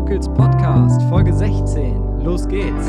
Locals Podcast, Folge 16. Los geht's!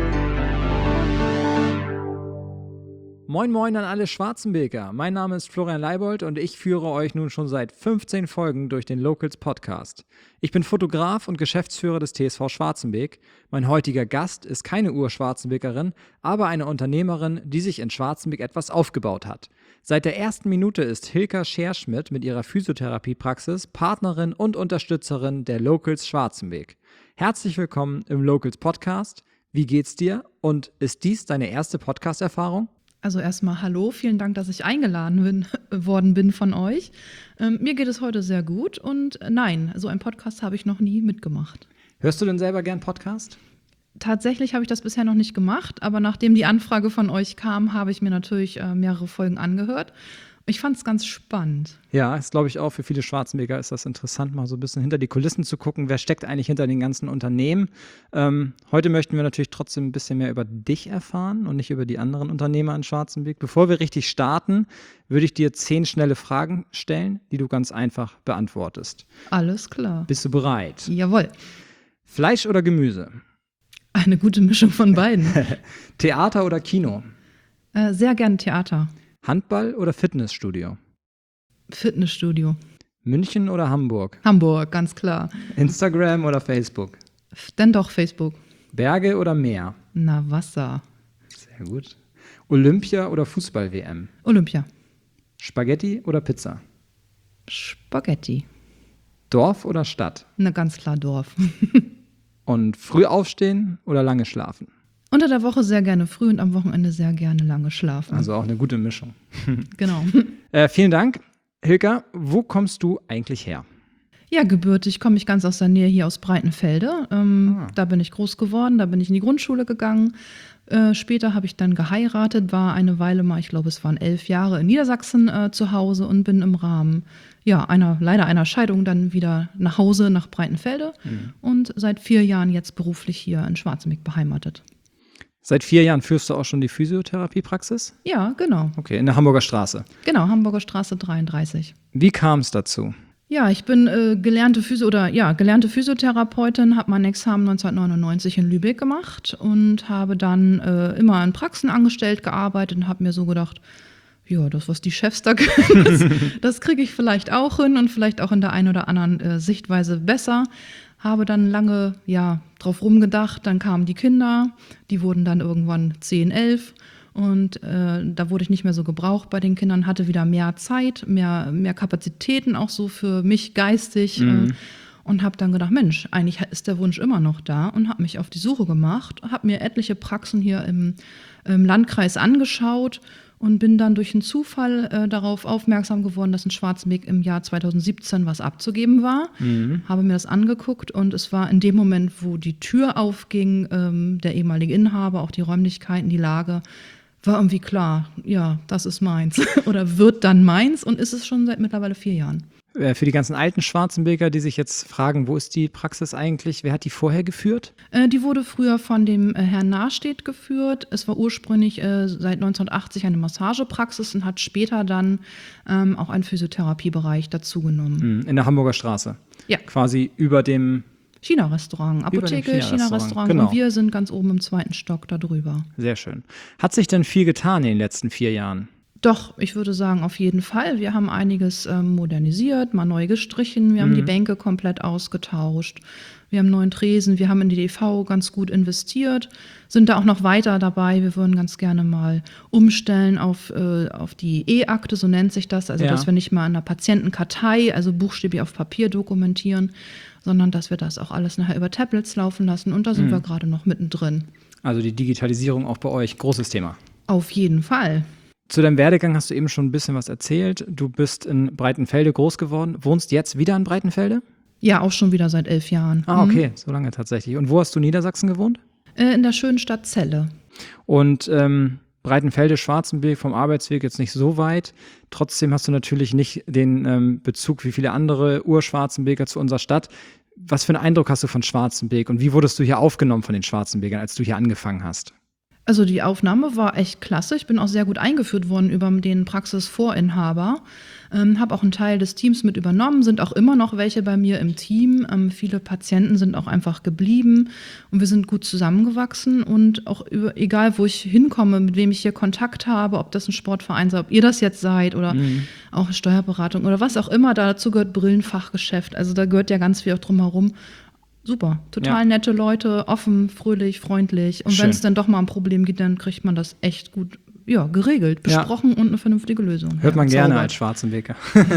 Moin moin an alle Schwarzenbeker. Mein Name ist Florian Leibold und ich führe euch nun schon seit 15 Folgen durch den Locals Podcast. Ich bin Fotograf und Geschäftsführer des TSV Schwarzenbeek. Mein heutiger Gast ist keine Ur-Schwarzenbekerin, aber eine Unternehmerin, die sich in Schwarzenbeek etwas aufgebaut hat. Seit der ersten Minute ist Hilka Scherschmidt mit ihrer Physiotherapiepraxis Partnerin und Unterstützerin der Locals Schwarzenbeek. Herzlich willkommen im Locals Podcast. Wie geht's dir und ist dies deine erste Podcast-Erfahrung? Also erstmal hallo, vielen Dank, dass ich eingeladen worden bin von euch. Mir geht es heute sehr gut und nein, so einen Podcast habe ich noch nie mitgemacht. Hörst du denn selber gern Podcast? Tatsächlich habe ich das bisher noch nicht gemacht, aber nachdem die Anfrage von euch kam, habe ich mir natürlich mehrere Folgen angehört. Ich fand es ganz spannend. Ja, ist glaube ich auch für viele Schwarzenbeker ist das interessant, mal so ein bisschen hinter die Kulissen zu gucken, wer steckt eigentlich hinter den ganzen Unternehmen. Heute möchten wir natürlich trotzdem ein bisschen mehr über dich erfahren und nicht über die anderen Unternehmer in Schwarzenbeek. Bevor wir richtig starten, würde ich dir 10 schnelle Fragen stellen, die du ganz einfach beantwortest. Alles klar. Bist du bereit? Jawohl. Fleisch oder Gemüse? Eine gute Mischung von beiden. Theater oder Kino? Sehr gerne Theater. Handball oder Fitnessstudio? Fitnessstudio. München oder Hamburg? Hamburg, ganz klar. Instagram oder Facebook? Denn doch Facebook. Berge oder Meer? Na, Wasser. Sehr gut. Olympia oder Fußball-WM? Olympia. Spaghetti oder Pizza? Spaghetti. Dorf oder Stadt? Na, ganz klar Dorf. Und früh aufstehen oder lange schlafen? Unter der Woche sehr gerne früh und am Wochenende sehr gerne lange schlafen. Also auch eine gute Mischung. Genau. Vielen Dank. Hilka, wo kommst du eigentlich her? Ja, gebürtig komme ich ganz aus der Nähe hier aus Breitenfelde. Da bin ich groß geworden, da bin ich in die Grundschule gegangen. Später habe ich dann geheiratet, war eine Weile mal, ich glaube es waren 11 Jahre in Niedersachsen zu Hause und bin im Rahmen leider einer Scheidung dann wieder nach Hause nach Breitenfelde und seit 4 Jahren jetzt beruflich hier in Schwarzenbeek beheimatet. Seit 4 Jahren führst du auch schon die Physiotherapiepraxis? Ja, genau. Okay, in der Hamburger Straße? Genau, Hamburger Straße 33. Wie kam es dazu? Ja, ich bin gelernte Physiotherapeutin, habe mein Examen 1999 in Lübeck gemacht und habe dann immer in Praxen angestellt gearbeitet und habe mir so gedacht, ja, das, was die Chefs da können, das kriege ich vielleicht auch hin und vielleicht auch in der einen oder anderen Sichtweise besser. Habe dann lange drauf rumgedacht, dann kamen die Kinder, die wurden dann irgendwann 10, 11 und da wurde ich nicht mehr so gebraucht bei den Kindern, hatte wieder mehr Zeit, mehr Kapazitäten auch so für mich geistig und habe dann gedacht, Mensch, eigentlich ist der Wunsch immer noch da und habe mich auf die Suche gemacht, habe mir etliche Praxen hier im Landkreis angeschaut und bin dann durch einen Zufall darauf aufmerksam geworden, dass in Schwarzenbeek im Jahr 2017 was abzugeben war. Habe mir das angeguckt und es war in dem Moment, wo die Tür aufging, der ehemalige Inhaber, auch die Räumlichkeiten, die Lage, war irgendwie klar, ja, das ist meins oder wird dann meins und ist es schon seit mittlerweile 4 Jahren. Für die ganzen alten Schwarzenbeker, die sich jetzt fragen, wo ist die Praxis eigentlich? Wer hat die vorher geführt? Die wurde früher von dem Herrn Nahstedt geführt. Es war ursprünglich seit 1980 eine Massagepraxis und hat später dann auch einen Physiotherapiebereich dazugenommen. In der Hamburger Straße? Ja. Quasi über dem China-Restaurant, Apotheke, China-Restaurant. Genau. Und wir sind ganz oben im 2. Stock da drüber. Sehr schön. Hat sich denn viel getan in den letzten 4 Jahren? Doch, ich würde sagen, auf jeden Fall. Wir haben einiges modernisiert, mal neu gestrichen. Wir haben die Bänke komplett ausgetauscht. Wir haben einen neuen Tresen. Wir haben in die EV ganz gut investiert, sind da auch noch weiter dabei. Wir würden ganz gerne mal umstellen auf die E-Akte, so nennt sich das. Also, dass wir nicht mal in einer Patientenkartei, also buchstäblich auf Papier dokumentieren, sondern dass wir das auch alles nachher über Tablets laufen lassen. Und da sind wir gerade noch mittendrin. Also die Digitalisierung auch bei euch, großes Thema. Auf jeden Fall. Zu deinem Werdegang hast du eben schon ein bisschen was erzählt. Du bist in Breitenfelde groß geworden, wohnst jetzt wieder in Breitenfelde? Ja, auch schon wieder seit 11 Jahren. Ah, okay, so lange tatsächlich. Und wo hast du in Niedersachsen gewohnt? In der schönen Stadt Celle. Und Breitenfelde, Schwarzenbeek vom Arbeitsweg jetzt nicht so weit. Trotzdem hast du natürlich nicht den Bezug wie viele andere Ur-Schwarzenbeker zu unserer Stadt. Was für einen Eindruck hast du von Schwarzenbeek und wie wurdest du hier aufgenommen von den Schwarzenbekern, als du hier angefangen hast? Also die Aufnahme war echt klasse. Ich bin auch sehr gut eingeführt worden über den Praxisvorinhaber. Habe auch einen Teil des Teams mit übernommen, sind auch immer noch welche bei mir im Team. Viele Patienten sind auch einfach geblieben und wir sind gut zusammengewachsen. Und auch egal, wo ich hinkomme, mit wem ich hier Kontakt habe, ob das ein Sportverein sei, ob ihr das jetzt seid oder auch Steuerberatung oder was auch immer, dazu gehört Brillenfachgeschäft. Also da gehört ja ganz viel auch drum herum. Super, total nette Leute, offen, fröhlich, freundlich. Und wenn es dann doch mal ein Problem gibt, dann kriegt man das echt gut geregelt, besprochen und eine vernünftige Lösung. Hört man gerne als Schwarzenbeker.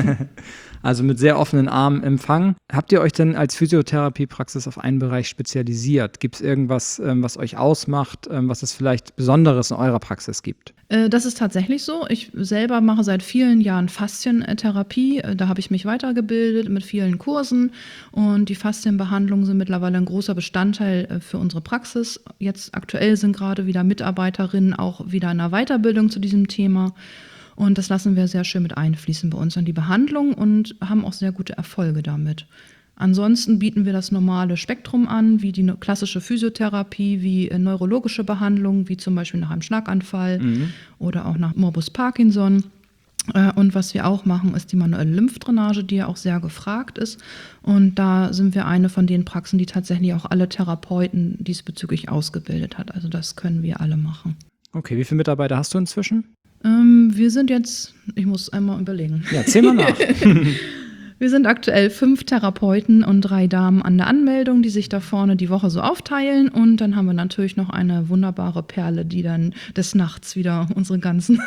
Also mit sehr offenen Armen empfangen. Habt ihr euch denn als Physiotherapiepraxis auf einen Bereich spezialisiert? Gibt es irgendwas, was euch ausmacht, was es vielleicht Besonderes in eurer Praxis gibt? Das ist tatsächlich so. Ich selber mache seit vielen Jahren Faszientherapie. Da habe ich mich weitergebildet mit vielen Kursen. Und die Faszienbehandlungen sind mittlerweile ein großer Bestandteil für unsere Praxis. Jetzt aktuell sind gerade wieder Mitarbeiterinnen auch wieder in einer Weiterbildung zu diesem Thema. Und das lassen wir sehr schön mit einfließen bei uns in die Behandlung und haben auch sehr gute Erfolge damit. Ansonsten bieten wir das normale Spektrum an, wie die klassische Physiotherapie, wie neurologische Behandlungen, wie zum Beispiel nach einem Schlaganfall oder auch nach Morbus Parkinson. Und was wir auch machen, ist die manuelle Lymphdrainage, die ja auch sehr gefragt ist. Und da sind wir eine von den Praxen, die tatsächlich auch alle Therapeuten diesbezüglich ausgebildet hat. Also das können wir alle machen. Okay, wie viele Mitarbeiter hast du inzwischen? Wir sind jetzt, ich muss einmal überlegen. Ja, zähl mal nach. Wir sind aktuell 5 Therapeuten und 3 Damen an der Anmeldung, die sich da vorne die Woche so aufteilen. Und dann haben wir natürlich noch eine wunderbare Perle, die dann des Nachts wieder unsere ganzen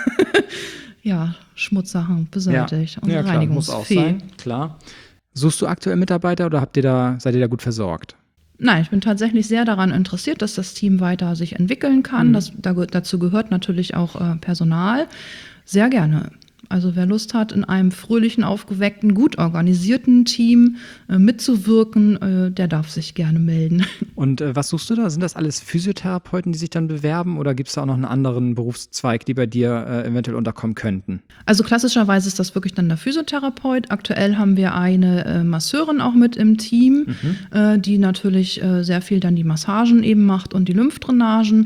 Schmutzsachen beseitigt. Ja, klar, muss auch sein, klar. Suchst du aktuell Mitarbeiter oder seid ihr da gut versorgt? Nein, ich bin tatsächlich sehr daran interessiert, dass das Team weiter sich entwickeln kann. Dazu gehört natürlich auch Personal. Sehr gerne. Also wer Lust hat, in einem fröhlichen, aufgeweckten, gut organisierten Team mitzuwirken, der darf sich gerne melden. Und was suchst du da? Sind das alles Physiotherapeuten, die sich dann bewerben oder gibt es da auch noch einen anderen Berufszweig, die bei dir eventuell unterkommen könnten? Also klassischerweise ist das wirklich dann der Physiotherapeut. Aktuell haben wir eine Masseurin auch mit im Team, die natürlich sehr viel dann die Massagen eben macht und die Lymphdrainagen.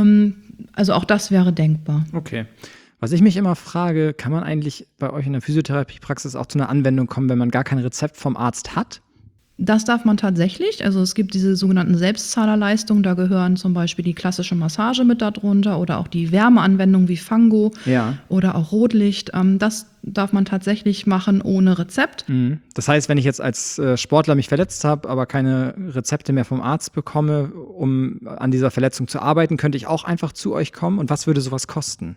Also auch das wäre denkbar. Okay. Was ich mich immer frage, kann man eigentlich bei euch in der Physiotherapiepraxis auch zu einer Anwendung kommen, wenn man gar kein Rezept vom Arzt hat? Das darf man tatsächlich. Also es gibt diese sogenannten Selbstzahlerleistungen, da gehören zum Beispiel die klassische Massage mit darunter oder auch die Wärmeanwendungen wie Fango oder auch Rotlicht. Das darf man tatsächlich machen ohne Rezept. Das heißt, wenn ich jetzt als Sportler mich verletzt habe, aber keine Rezepte mehr vom Arzt bekomme, um an dieser Verletzung zu arbeiten, könnte ich auch einfach zu euch kommen? Und was würde sowas kosten?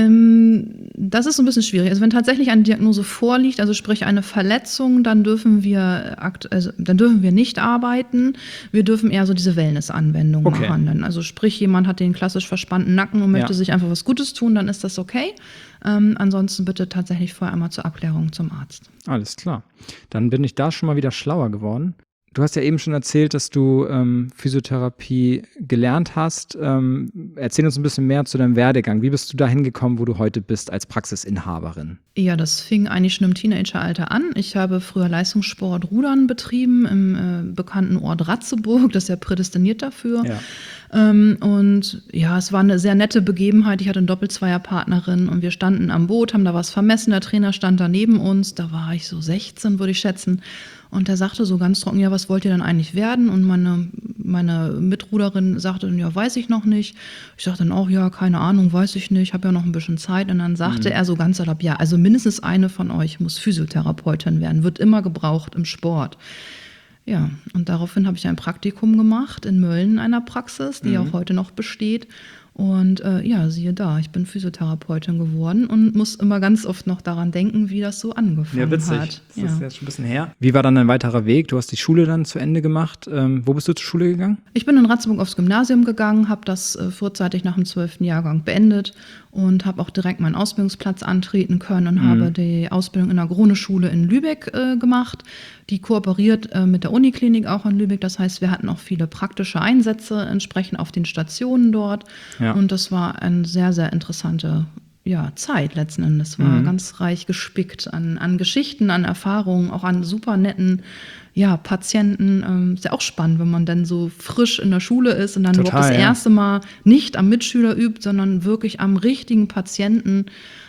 Das ist so ein bisschen schwierig. Also wenn tatsächlich eine Diagnose vorliegt, also sprich eine Verletzung, dann dürfen wir nicht arbeiten. Wir dürfen eher so diese Wellness-Anwendungen behandeln. Also sprich, jemand hat den klassisch verspannten Nacken und möchte sich einfach was Gutes tun, dann ist das okay. Ansonsten bitte tatsächlich vorher einmal zur Abklärung zum Arzt. Alles klar. Dann bin ich da schon mal wieder schlauer geworden. Du hast ja eben schon erzählt, dass du Physiotherapie gelernt hast. Erzähl uns ein bisschen mehr zu deinem Werdegang. Wie bist du dahin gekommen, wo du heute bist als Praxisinhaberin? Ja, das fing eigentlich schon im Teenageralter an. Ich habe früher Leistungssport Rudern betrieben im bekannten Ort Ratzeburg. Das ist ja prädestiniert dafür. Ja. Und ja, es war eine sehr nette Begebenheit. Ich hatte eine Doppelzweierpartnerin und wir standen am Boot, haben da was vermessen. Der Trainer stand da neben uns. Da war ich so 16, würde ich schätzen. Und er sagte so ganz trocken, ja, was wollt ihr denn eigentlich werden? Und meine Mitruderin sagte dann, ja, weiß ich noch nicht. Ich sagte dann auch, ja, keine Ahnung, weiß ich nicht, habe ja noch ein bisschen Zeit. Und dann sagte er so ganz salopp, ja, also mindestens eine von euch muss Physiotherapeutin werden, wird immer gebraucht im Sport. Ja, und daraufhin habe ich ein Praktikum gemacht in Mölln in einer Praxis, die auch heute noch besteht. Und siehe da, ich bin Physiotherapeutin geworden und muss immer ganz oft noch daran denken, wie das so angefangen hat. Ja, witzig. Das ist jetzt schon ein bisschen her. Wie war dann dein weiterer Weg? Du hast die Schule dann zu Ende gemacht. Wo bist du zur Schule gegangen? Ich bin in Ratzeburg aufs Gymnasium gegangen, habe das vorzeitig nach dem 12. Jahrgang beendet und habe auch direkt meinen Ausbildungsplatz antreten können und habe die Ausbildung in der Krone-Schule in Lübeck gemacht. Die kooperiert mit der Uniklinik auch in Lübeck. Das heißt, wir hatten auch viele praktische Einsätze entsprechend auf den Stationen dort. Ja. Und das war eine sehr, sehr interessante Zeit letzten Endes. War ganz reich gespickt an Geschichten, an Erfahrungen, auch an super netten Patienten. Ist ja auch spannend, wenn man dann so frisch in der Schule ist und dann Total, überhaupt das erste Mal nicht am Mitschüler übt, sondern wirklich am richtigen Patienten.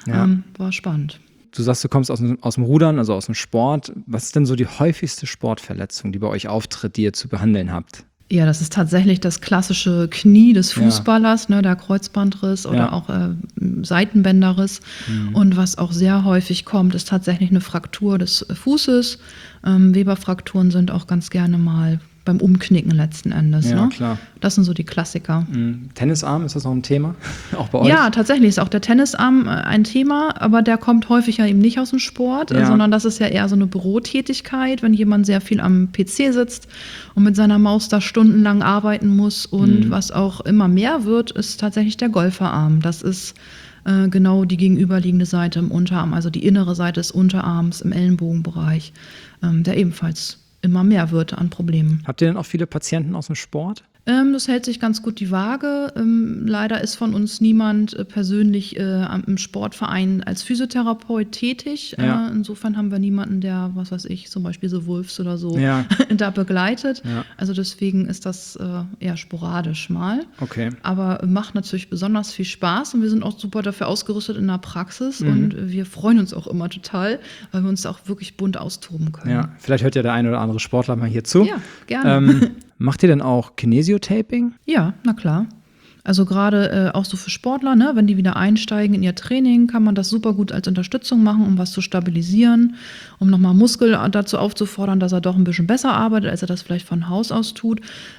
War spannend. Du sagst, du kommst aus dem Rudern, also aus dem Sport. Was ist denn so die häufigste Sportverletzung, die bei euch auftritt, die ihr zu behandeln habt? Ja, das ist tatsächlich das klassische Knie des Fußballers, ne, der Kreuzbandriss oder auch Seitenbänderriss. Und was auch sehr häufig kommt, ist tatsächlich eine Fraktur des Fußes. Weberfrakturen sind auch ganz gerne mal beim Umknicken letzten Endes. Ja, ne? klar. Das sind so die Klassiker. Tennisarm, ist das noch ein Thema? Auch bei euch? Ja, tatsächlich ist auch der Tennisarm ein Thema, aber der kommt häufig ja eben nicht aus dem Sport, sondern das ist ja eher so eine Bürotätigkeit, wenn jemand sehr viel am PC sitzt und mit seiner Maus da stundenlang arbeiten muss. Und was auch immer mehr wird, ist tatsächlich der Golferarm. Das ist genau die gegenüberliegende Seite im Unterarm, also die innere Seite des Unterarms im Ellenbogenbereich, der ebenfalls immer mehr wird an Problemen. Habt ihr denn auch viele Patienten aus dem Sport? Das hält sich ganz gut die Waage. Leider ist von uns niemand persönlich im Sportverein als Physiotherapeut tätig. Ja. Insofern haben wir niemanden, der, was weiß ich, zum Beispiel so Wolfs oder so da begleitet. Ja. Also deswegen ist das eher sporadisch mal. Okay. Aber macht natürlich besonders viel Spaß und wir sind auch super dafür ausgerüstet in der Praxis und wir freuen uns auch immer total, weil wir uns auch wirklich bunt austoben können. Ja, vielleicht hört ja der eine oder andere Sportler mal hier zu. Ja, gerne. Macht ihr denn auch Kinesiotaping? Ja, na klar. Also gerade auch so für Sportler, ne, wenn die wieder einsteigen in ihr Training, kann man das super gut als Unterstützung machen, um was zu stabilisieren, um nochmal Muskel dazu aufzufordern, dass er doch ein bisschen besser arbeitet, als er das vielleicht von Haus aus tut.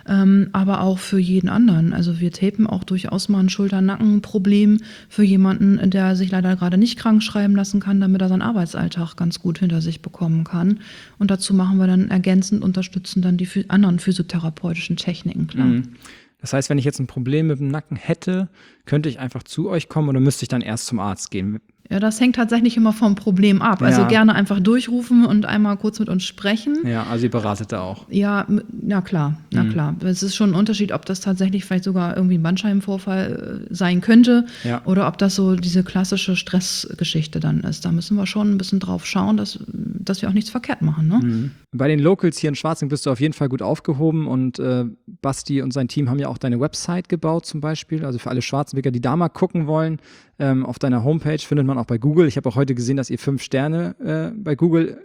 Aber auch für jeden anderen. Also wir tapen auch durchaus mal ein Schulter-Nacken-Problem für jemanden, der sich leider gerade nicht krank schreiben lassen kann, damit er seinen Arbeitsalltag ganz gut hinter sich bekommen kann. Und dazu machen wir dann ergänzend, unterstützen dann die anderen physiotherapeutischen Techniken, klar. Das heißt, wenn ich jetzt ein Problem mit dem Nacken hätte, könnte ich einfach zu euch kommen oder müsste ich dann erst zum Arzt gehen? Ja, das hängt tatsächlich immer vom Problem ab. Also gerne einfach durchrufen und einmal kurz mit uns sprechen. Ja, also ihr beratet da auch. Ja, na klar. Es ist schon ein Unterschied, ob das tatsächlich vielleicht sogar irgendwie ein Bandscheibenvorfall sein könnte oder ob das so diese klassische Stressgeschichte dann ist. Da müssen wir schon ein bisschen drauf schauen, dass wir auch nichts verkehrt machen. Ne? Bei den Locals hier in Schwarzing bist du auf jeden Fall gut aufgehoben und Basti und sein Team haben ja auch deine Website gebaut zum Beispiel. Also für alle Schwarzenbeker, die da mal gucken wollen, auf deiner Homepage findet man auch bei Google. Ich habe auch heute gesehen, dass ihr 5 Sterne bei Google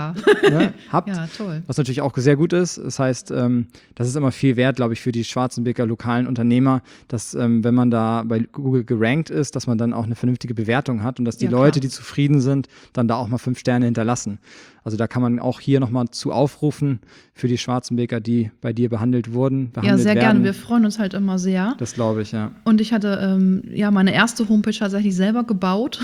habt. Ja, toll. Was natürlich auch sehr gut ist. Das heißt, das ist immer viel wert, glaube ich, für die Schwarzenbeker lokalen Unternehmer, dass wenn man da bei Google gerankt ist, dass man dann auch eine vernünftige Bewertung hat und dass die Leute, die zufrieden sind, dann da auch mal 5 Sterne hinterlassen. Also da kann man auch hier nochmal zu aufrufen für die Schwarzenbeker, die bei dir behandelt wurden, Ja, sehr gerne. Wir freuen uns halt immer sehr. Das glaube ich, ja. Und ich hatte meine erste Homepage tatsächlich selber gebaut,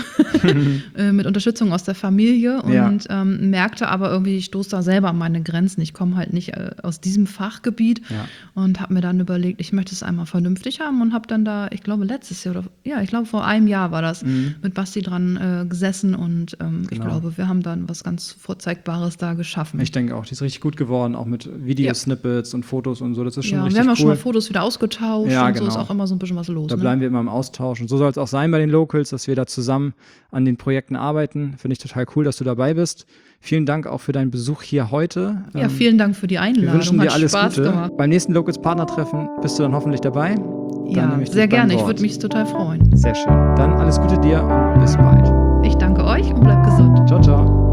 mit Unterstützung aus der Familie und merkte aber irgendwie, ich stoße da selber an meine Grenzen. Ich komme halt nicht aus diesem Fachgebiet und habe mir dann überlegt, ich möchte es einmal vernünftig haben und habe dann da, ich glaube letztes Jahr ich glaube vor einem Jahr war das, mit Basti dran gesessen und ich glaube, wir haben dann was ganz Vorzeigbares da geschaffen. Ich denke auch, die ist richtig gut geworden, auch mit Videosnippets und Fotos und so, das ist schon richtig cool. Wir haben ja schon mal Fotos wieder ausgetauscht und so ist auch immer so ein bisschen was los. Da bleiben wir immer im Austausch und so soll es auch sein bei den Locals, dass wir da zusammen an den Projekten arbeiten. Finde ich total cool, dass du dabei bist. Vielen Dank auch für deinen Besuch hier heute. Ja, vielen Dank für die Einladung. Wir wünschen dir alles Spaß Gute. Gemacht. Beim nächsten Locals-Partnertreffen bist du dann hoffentlich dabei. Ja, sehr gerne. Ich würde mich total freuen. Sehr schön. Dann alles Gute dir und bis bald. Ich danke euch und bleib gesund. Ciao, ciao.